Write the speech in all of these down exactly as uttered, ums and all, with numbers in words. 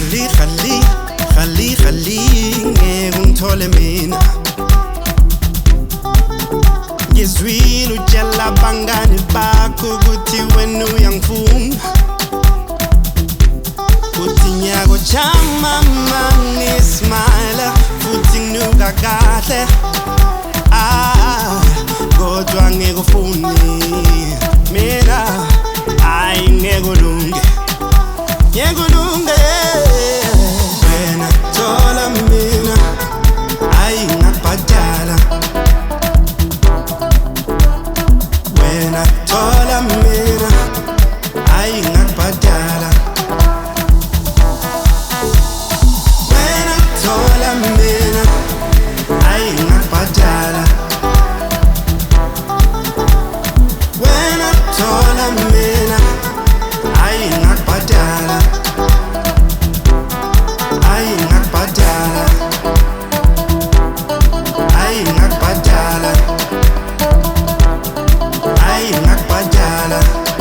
khali khali khali khali ngeke ungithole mina ngizwile utshela abangani bakho ukuthi wena uyangifuna uthi ngiyakuchama mama smile futhi nginuka kahle ah kodwa ngikufuni mina ayi ngekulunge ngekulunge wena thola mina ayi ngabhadala wena thola mina ayi ngabhadala wena thola mina ayi ngabhadala wena thola mina ayi ngabhadala ayi ngabhadala ayi ngabhadala ayi ngabhadala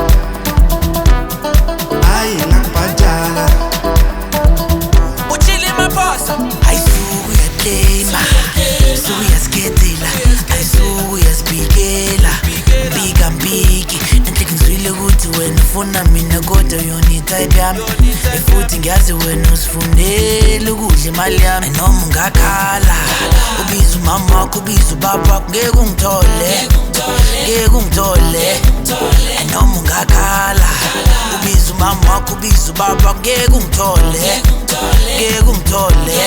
ayi ngabhadala uchile maphosa ayisuku yatlema suku yasketela ayisuku yasibikela mbika mbiki enhle ngizwile ukuthi wena ufuna mina kodwa yona itype yami efuthi ngiyazi wena usifundele ukudla imali yami noma ungakhala ubiza umama wakho ubiza ubaba wakho ngeke ungithole ngeke ungithole noma ungakhala ubiza umama wakho ubiza ubaba wakho ngeke ungithole ngeke ungithole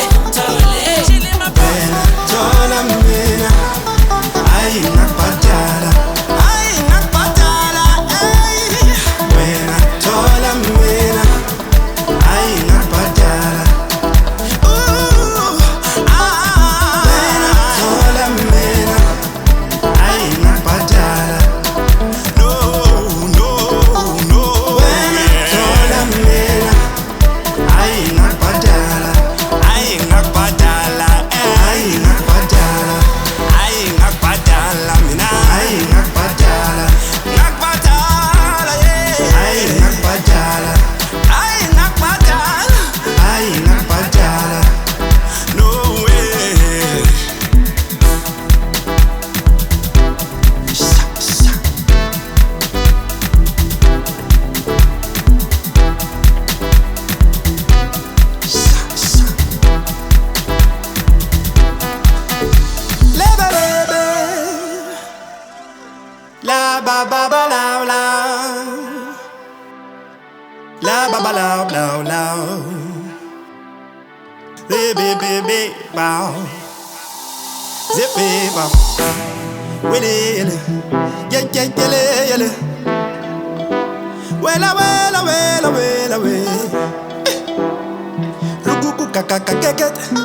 wena thola mina ayi ngabhadala ayi ngabhadala wena thola mina ayi ngabhadala wena thola mina ayi ngabhadala no no no wena thola mina ayi ngabhadala ayi ngabhadala ayi ngabhadala ayi ngabhadala mina ayi ngabhadala ngabhadala ayi ngabhadala ayi ngabhadala ayi ngabhadala no way sha sha sha sha lebe lebe la ba ba ba la la la ba ba la la la lebe bebe bow zip it bow willy yeah yeah yeah yeah wela wela wela wela we rukuku kaka kaka